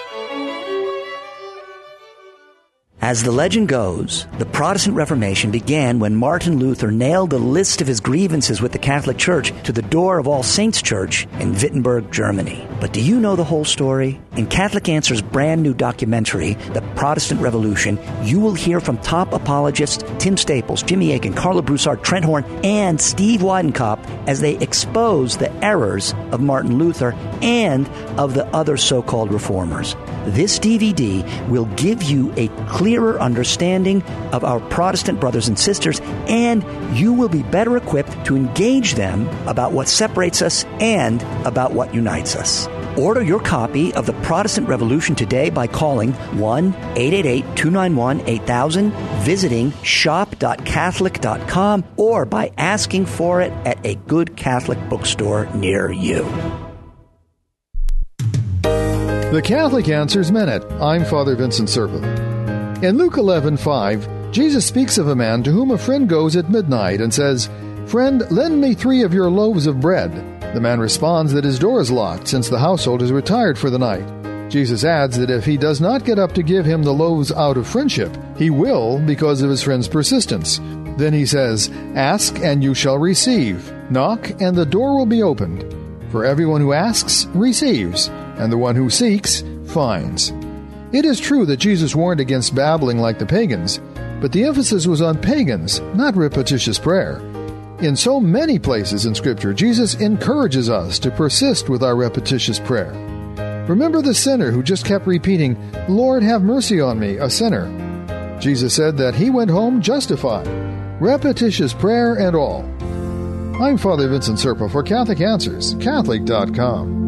As the legend goes, the Protestant Reformation began when Martin Luther nailed a list of his grievances with the Catholic Church to the door of All Saints Church in Wittenberg, Germany. But do you know the whole story? In Catholic Answers' brand new documentary, The Protestant Revolution, you will hear from top apologists Tim Staples, Jimmy Akin, Carla Broussard, Trent Horn, and Steve Weidenkopf as they expose the errors of Martin Luther and of the other so-called reformers. This D V D will give you a clearer understanding of our Protestant brothers and sisters, and you will be better equipped to engage them about what separates us and about what unites us. Order your copy of The Protestant Revolution today by calling one eight eight eight, two nine one, eight thousand, visiting shop dot catholic dot com, or by asking for it at a good Catholic bookstore near you. The Catholic Answers Minute. I'm Father Vincent Serpa. In Luke eleven five, Jesus speaks of a man to whom a friend goes at midnight and says, "Friend, lend me three of your loaves of bread." The man responds that his door is locked since the household is retired for the night. Jesus adds that if he does not get up to give him the loaves out of friendship, he will because of his friend's persistence. Then he says, "Ask and you shall receive. Knock and the door will be opened. For everyone who asks, receives, and the one who seeks, finds." It is true that Jesus warned against babbling like the pagans, but the emphasis was on pagans, not repetitious prayer. In so many places in Scripture, Jesus encourages us to persist with our repetitious prayer. Remember the sinner who just kept repeating, "Lord, have mercy on me, a sinner." Jesus said that he went home justified, repetitious prayer and all. I'm Father Vincent Serpa for Catholic Answers, Catholic dot com.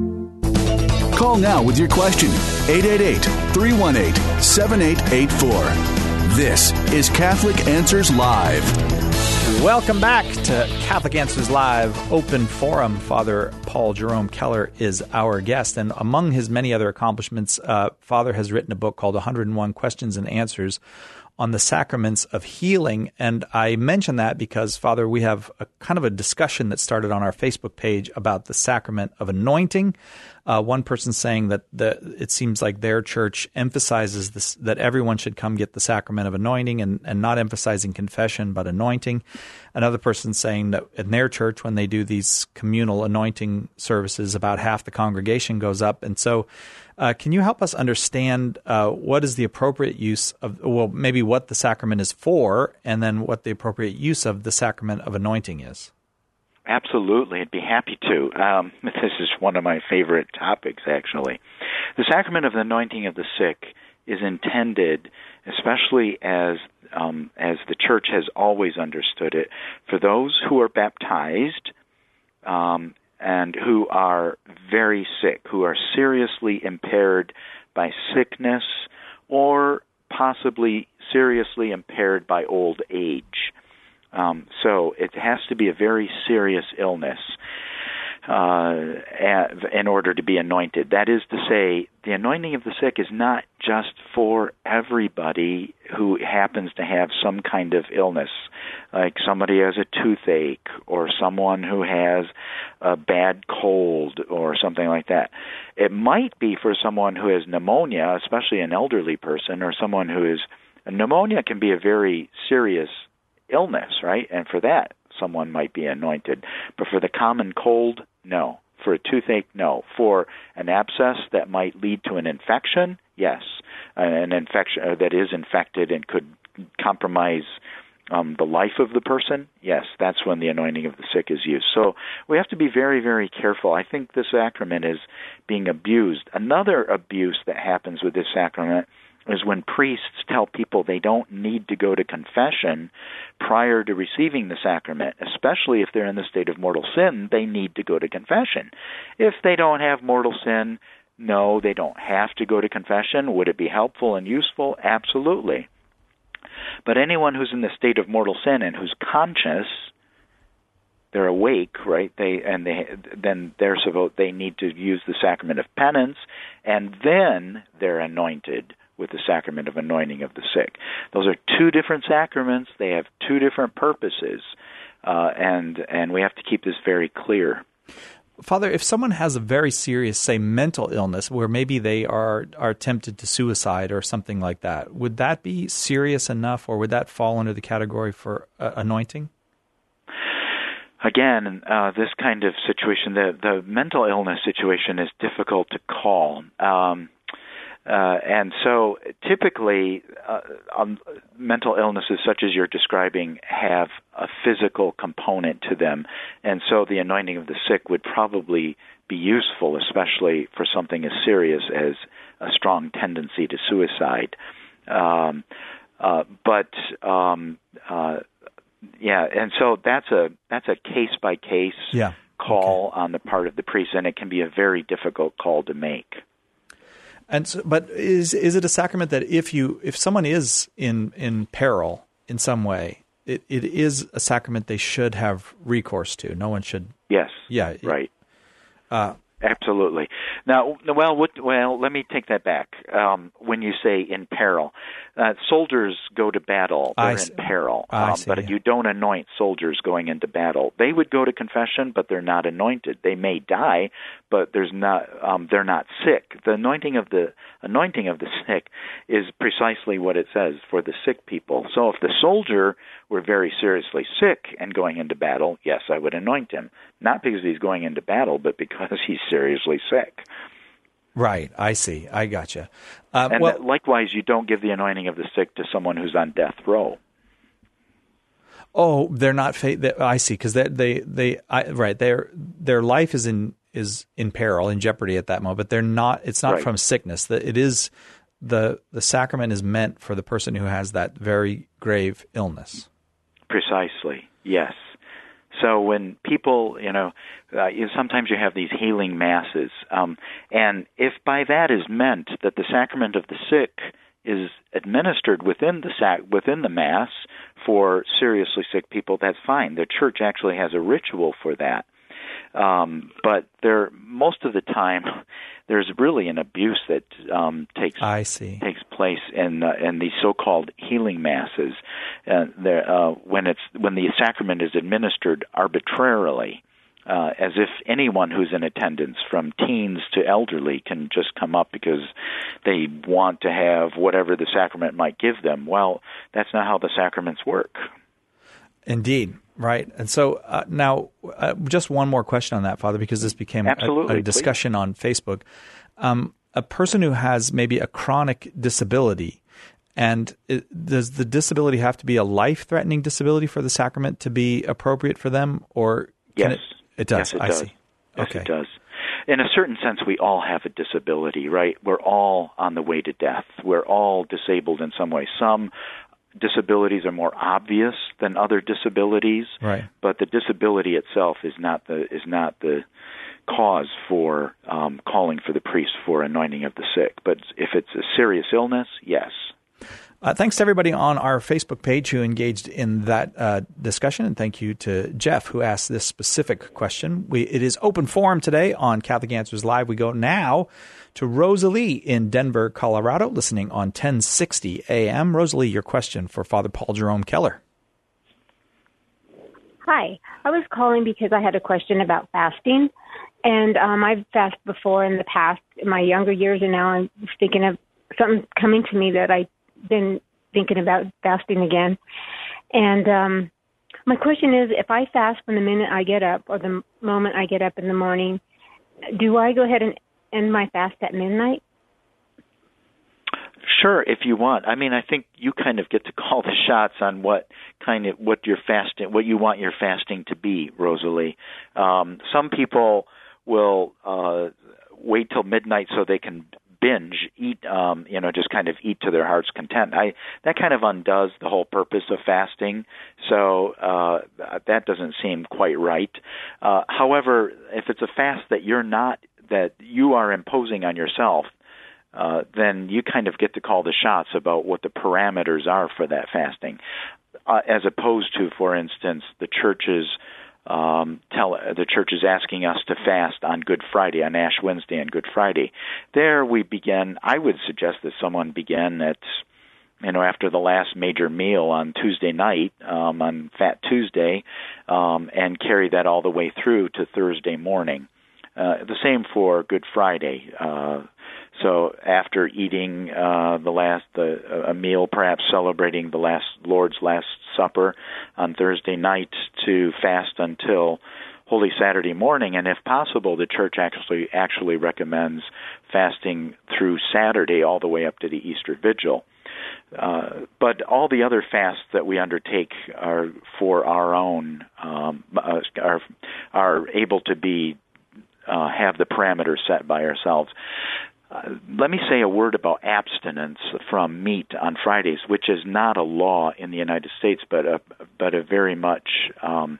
Call now with your question, eight eight eight, three one eight, seven eight eight four. This is Catholic Answers Live. Welcome back to Catholic Answers Live Open Forum. Father Paul Jerome Keller is our guest, and among his many other accomplishments, uh, Father has written a book called one hundred one Questions and Answers on the Sacraments of Healing. And I mention that because, Father, we have a kind of a discussion that started on our Facebook page about the sacrament of anointing. Uh, one person saying that the, it seems like their church emphasizes this, that everyone should come get the sacrament of anointing, and, and not emphasizing confession but anointing. Another person saying that in their church, when they do these communal anointing services, about half the congregation goes up. And so uh, can you help us understand uh, what is the appropriate use of, well, maybe what the sacrament is for, and then what the appropriate use of the sacrament of anointing is? Absolutely, I'd be happy to. Um, this is one of my favorite topics, actually. The sacrament of the anointing of the sick is intended, especially as um, as the Church has always understood it, for those who are baptized um, and who are very sick, who are seriously impaired by sickness or possibly seriously impaired by old age. Um, so it has to be a very serious illness. uh, in order to be anointed. That is to say, the anointing of the sick is not just for everybody who happens to have some kind of illness, like somebody has a toothache or someone who has a bad cold or something like that. It might be for someone who has pneumonia, especially an elderly person, or someone who is pneumonia can be a very serious illness, right? And for that, someone might be anointed. But for the common cold, no. For a toothache, no. For an abscess that might lead to an infection, yes. Uh, an infection uh, that is infected and could compromise um, the life of the person, yes, that's when the anointing of the sick is used. So we have to be very, very careful. I think the sacrament is being abused. Another abuse that happens with this sacrament is when priests tell people they don't need to go to confession prior to receiving the sacrament, especially if they're in the state of mortal sin, they need to go to confession. If they don't have mortal sin, no, they don't have to go to confession. Would it be helpful and useful? Absolutely. But anyone who's in the state of mortal sin and who's conscious, they're awake, right? They and they then they're supposed they need to use the sacrament of penance, and then they're anointed with the sacrament of anointing of the sick. Those are two different sacraments. They have two different purposes, uh, and and we have to keep this very clear. Father, if someone has a very serious, say, mental illness where maybe they are, are tempted to suicide or something like that, would that be serious enough, or would that fall under the category for uh, anointing? Again, uh, this kind of situation, the, the mental illness situation is difficult to call. Um, Uh, and so typically uh, um, mental illnesses such as you're describing have a physical component to them. And so the anointing of the sick would probably be useful, especially for something as serious as a strong tendency to suicide. Um, uh, but, um, uh, yeah, and so that's a that's a case-by-case yeah. call okay. on the part of the priest, and it can be a very difficult call to make. And so, but is is it a sacrament that if you if someone is in, in peril in some way, it, it is a sacrament they should have recourse to? No one should. Yes. Yeah. Right. Uh, Absolutely. Now, well, what, well, let me take that back. Um, when you say in peril, uh, soldiers go to battle. They're in peril. I Um, see, but yeah. you don't anoint soldiers going into battle. They would go to confession, but they're not anointed. They may die, but there's not. Um, they're not sick. The anointing of the anointing of the sick is precisely what it says for the sick people. So, if the soldier were very seriously sick and going into battle, yes, I would anoint him. Not because he's going into battle, but because he's seriously sick. Right, I see. I gotcha. Uh, and well, that, likewise, you don't give the anointing of the sick to someone who's on death row. Oh, they're not. Fa- they, I see, because they, they, they, I, right, their their life is in is in peril, in jeopardy at that moment. But they're not. It's not Right. from sickness. The, it is the the sacrament is meant for the person who has that very grave illness. Precisely. Yes. So when people, you know, uh, you, sometimes you have these healing masses, um, and if by that is meant that the sacrament of the sick is administered within the sac- within the mass for seriously sick people, that's fine. The church actually has a ritual for that. Um, but there, most of the time, there's really an abuse that um, takes I see. takes place in uh, in these so-called healing masses. Uh, there, uh, when it's when the sacrament is administered arbitrarily, uh, as if anyone who's in attendance, from teens to elderly, can just come up because they want to have whatever the sacrament might give them. Well, that's not how the sacraments work. Indeed. Right. And so uh, now uh, just one more question on that, Father, because this became a, Absolutely, a discussion on Facebook. Um, a person who has maybe a chronic disability, and it, does the disability have to be a life-threatening disability for the sacrament to be appropriate for them? Or can Yes. it, it does. Yes, it I does. see. Yes, Okay. it does. In a certain sense, we all have a disability, right? We're all on the way to death. We're all disabled in some way. Some disabilities are more obvious than other disabilities, Right. but the disability itself is not the is not the cause for um, calling for the priest for anointing of the sick. But if it's a serious illness, yes. Uh, thanks to everybody on our Facebook page who engaged in that uh, discussion, and thank you to Jeff who asked this specific question. We, it is open forum today on Catholic Answers Live. We go now to Rosalie in Denver, Colorado, listening on ten sixty A M. Rosalie, your question for Father Paul Jerome Keller. Hi. I was calling because I had a question about fasting. And um, I've fasted before in the past, in my younger years, and now I'm thinking of something coming to me that I've been thinking about fasting again. And um, my question is, if I fast from the minute I get up or the moment I get up in the morning, do I go ahead and end my fast at midnight? Sure, if you want. I mean, I think you kind of get to call the shots on what kind of what your fasting, what you want your fasting to be, Rosalie. Um, some people will uh, wait till midnight so they can binge, eat, um, you know, just kind of eat to their heart's content. I that kind of undoes the whole purpose of fasting, so uh, that doesn't seem quite right. Uh, however, if it's a fast that you're not, that you are imposing on yourself, uh, then you kind of get to call the shots about what the parameters are for that fasting, uh, as opposed to, for instance, the church's Um, tell the church is asking us to fast on Good Friday, on Ash Wednesday and Good Friday. There we begin. I would suggest that someone begin at, you know, after the last major meal on Tuesday night, um, on Fat Tuesday, um, and carry that all the way through to Thursday morning. Uh, the same for Good Friday. Uh, so after eating uh, the last the, a meal, perhaps celebrating the last Lord's Last Supper on Thursday night, to fast until Holy Saturday morning, and if possible, the church actually actually recommends fasting through Saturday all the way up to the Easter Vigil. Uh, but all the other fasts that we undertake are for our own, um, uh, are are able to be uh, have the parameters set by ourselves. Uh, let me say a word about abstinence from meat on Fridays, which is not a law in the United States, but a, but a very much um,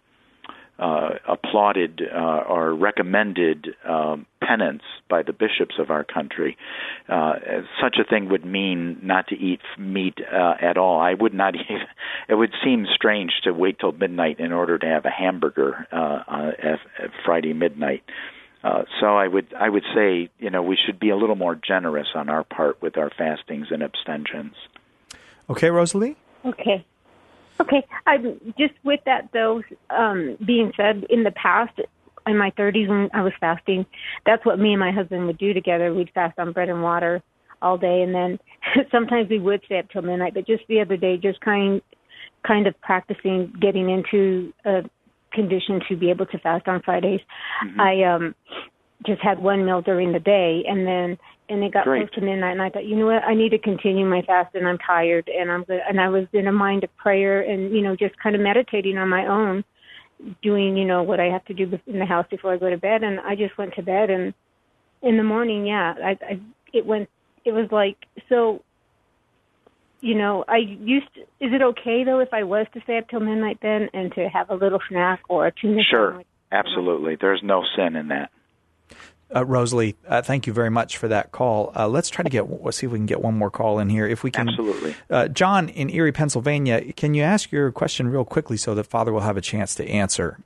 uh, applauded uh, or recommended um, penance by the bishops of our country. Uh, such a thing would mean not to eat meat uh, at all. I would not even, it would seem strange to wait till midnight in order to have a hamburger uh, at, at Friday midnight. Uh, so I would I would say, you know, we should be a little more generous on our part with our fastings and abstentions. Okay, Rosalie? Okay. Okay. I'm just with that, though, um, being said, in the past, in my thirties when I was fasting, that's what me and my husband would do together. We'd fast on bread and water all day, and then sometimes we would stay up till midnight. But just the other day, just kind, kind of practicing getting into a condition to be able to fast on Fridays. Mm-hmm. I um just had one meal during the day, and then and it got Great. close to midnight, and I thought, you know what, I need to continue my fast, and I'm tired, and I'm good. And I was in a mind of prayer, and you know, just kind of meditating on my own, doing you know what I have to do in the house before I go to bed, and I just went to bed, and in the morning, yeah, I, I it went. It was like so. You know, I used to, is it okay, though, if I was to stay up till midnight then and to have a little snack or a tuna Sure, sandwich? Absolutely. There's no sin in that. Uh, Rosalie, uh, thank you very much for that call. Uh, let's try to get, let's see if we can get one more call in here. If we can. Absolutely. Uh, John in Erie, Pennsylvania, can you ask your question real quickly so that Father will have a chance to answer?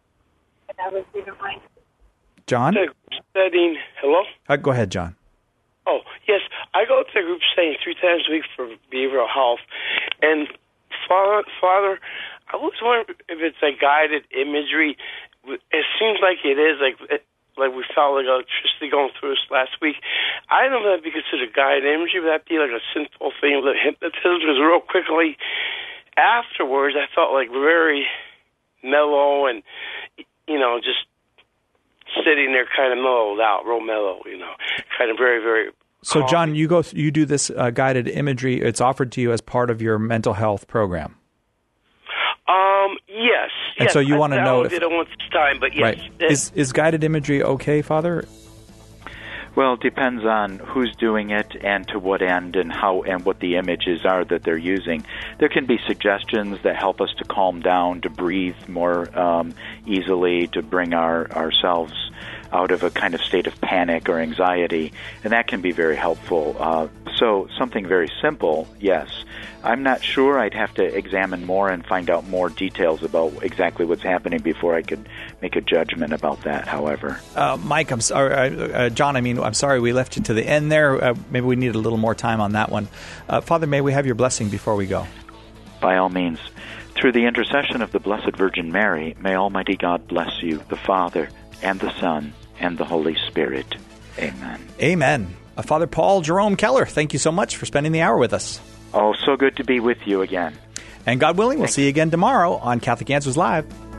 John? Studying. Hello? Uh, go ahead, John. Oh, yes. I go to a group studying three times a week for behavioral health. And, Father, Father, I was wondering if it's a guided imagery. It seems like it is, like like we felt like electricity going through us last week. I don't know if that be considered guided imagery. Would that be like a sinful thing with hypnotism? Because real quickly afterwards, I felt like very mellow and, you know, just sitting there kind of mellowed out, real mellow, you know, kind of very, very... So, John, you go. You do this uh, guided imagery. It's offered to you as part of your mental health program. Um. Yes. And yes. so you want to I, know I if did it once time, but yes. Right. Is is guided imagery okay, Father? Well, it depends on who's doing it and to what end and how and what the images are that they're using. There can be suggestions that help us to calm down, to breathe more um, easily, to bring our ourselves out of a kind of state of panic or anxiety, and that can be very helpful. Uh, so something very simple, yes. I'm not sure. I'd have to examine more and find out more details about exactly what's happening before I could make a judgment about that, however. Uh, Mike, I'm sorry. Uh, uh, John, I mean, I'm sorry we left you to the end there. Uh, maybe we need a little more time on that one. Uh, Father, may we have your blessing before we go? By all means. Through the intercession of the Blessed Virgin Mary, may Almighty God bless you, the Father, and the Son, and the Holy Spirit. Amen. Amen. Uh, Father Paul Jerome Keller, thank you so much for spending the hour with us. Oh, so good to be with you again. And God willing, we'll see you again tomorrow on Catholic Answers Live.